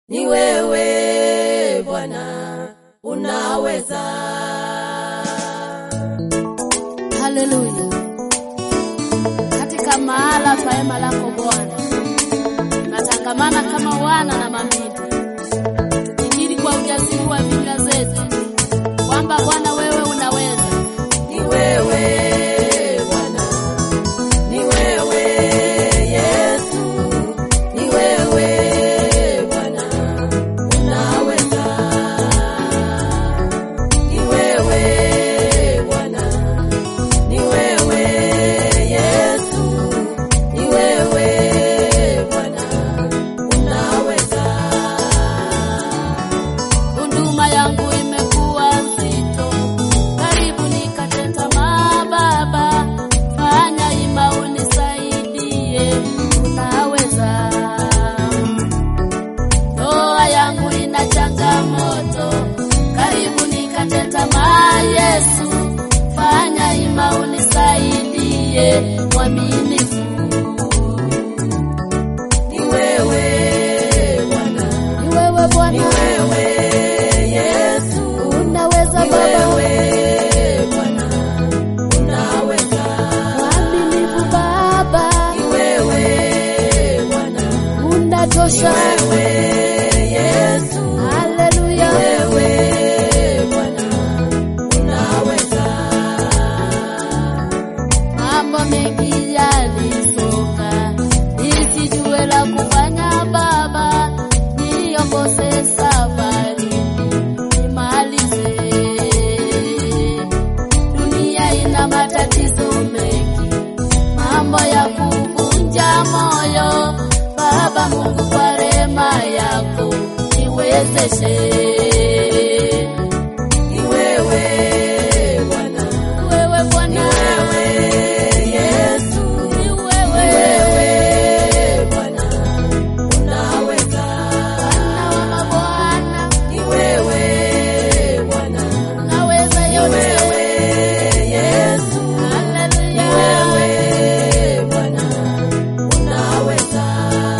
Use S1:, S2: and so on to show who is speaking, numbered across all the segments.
S1: Ni wewe Bwana unaweza.
S2: Haleluya. Katika mahala pa hema lako Bwana, tunatangamana kama wana na mabinti, tukikiri kwa ujasiri wa vinywa zetu kwamba Bwana wewe unaweza.
S1: Ni wewe Bwana, ni wewe Yesu, ni wewe Bwana unaweza. Ni wewe Bwana, ni wewe Yesu, ni wewe Bwana unaweza.
S2: Huduma yangu imekuwa nzito, karibu nikate tamaa Baba, fanya ima unisaidie, unaweza. Ndoa yangu ina changamoto, karibu nikate tamaa Yesu, fanya ima unisaidie, mwaminifu.
S1: Ni wewe Bwana,
S2: Ni wewe Bwana,
S1: ni wewe Yesu,
S2: unaweza
S1: ni
S2: Baba,
S1: wewe Bwana unaweza.
S2: mwaminifu Baba,
S1: Ni wewe Bwana,
S2: unatosha.
S1: ni wewe Yesu,
S2: Haleluya.
S1: wewe Bwana unaweza.
S2: Mambo mengi yalisonga, nisijue la kufanya Baba, niongoze safari nimalize. Dunia ina matatizo mengi, mambo ya kuvunja moyo. Baba Mungu, kwa rehema yako niwezeshe.
S1: Ni wewe Bwana,
S2: Wewe Bwana,
S1: wewe Yesu,
S2: ni wewe
S1: wewe Bwana unaweza.
S2: Bwana wa mabwana,
S1: Ni wewe Bwana,
S2: naweza yote.
S1: wewe Yesu,
S2: Haleluya.
S1: wewe Bwana unaweza.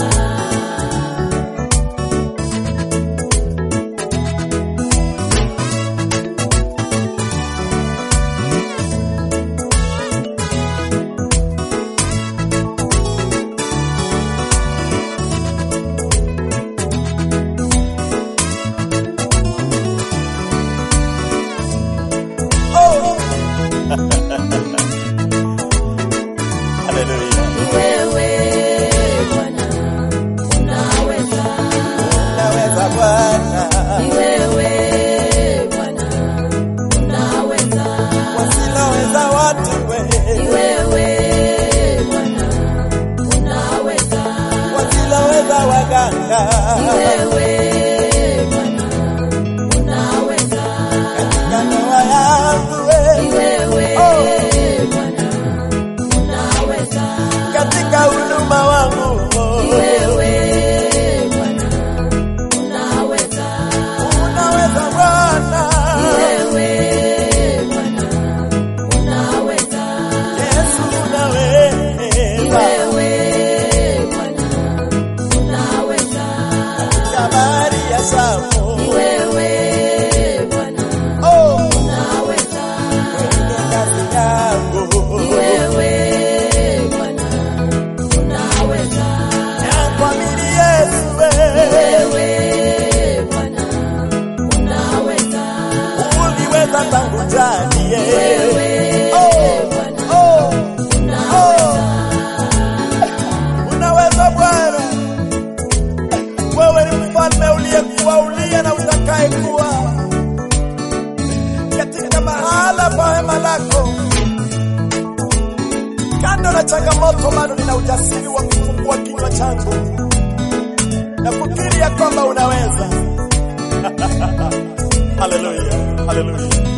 S3: Hallelujah.
S1: Ni wewe Bwana unaweza.
S3: Unaweza Bwana,
S1: Ni wewe Bwana unaweza.
S3: wasiloweza watu
S1: Ni wewe Bwana unaweza.
S3: wasiloweza waganga,
S1: Ni wewe Bwana unaweza.
S3: katika ndoa yangu
S1: Ni wewe Bwana unaweza.
S3: katika huduma wangu
S1: Ni wewe Bwana unaweza.
S3: unaweza Bwana,
S1: Ni wewe Bwana unaweza.
S3: Yesu
S1: Ni
S3: unaweza,
S1: wewe Bwana unaweza.
S3: katika bahari ya Shamu,
S1: Ni wewe Bwana
S3: oh,
S1: unaweza.
S3: kwenye kazi yangu,
S1: Ni wewe Bwana unaweza.
S3: nakuamini Yesu,
S1: Ni wewe Bwana unaweza.
S3: uliweza tangu jadi,
S1: Wewe Bwana
S3: oh,
S1: unaweza.
S3: unaweza Bwana, wewe ni mfalme uliyekuwa, uliye na utakaye kuwa. Katika mahala pa hema lako, kando na changamoto, bado nina ujasiri wa kufungua kinywa changu na kukiri ya kwamba unaweza. Haleluya, haleluya.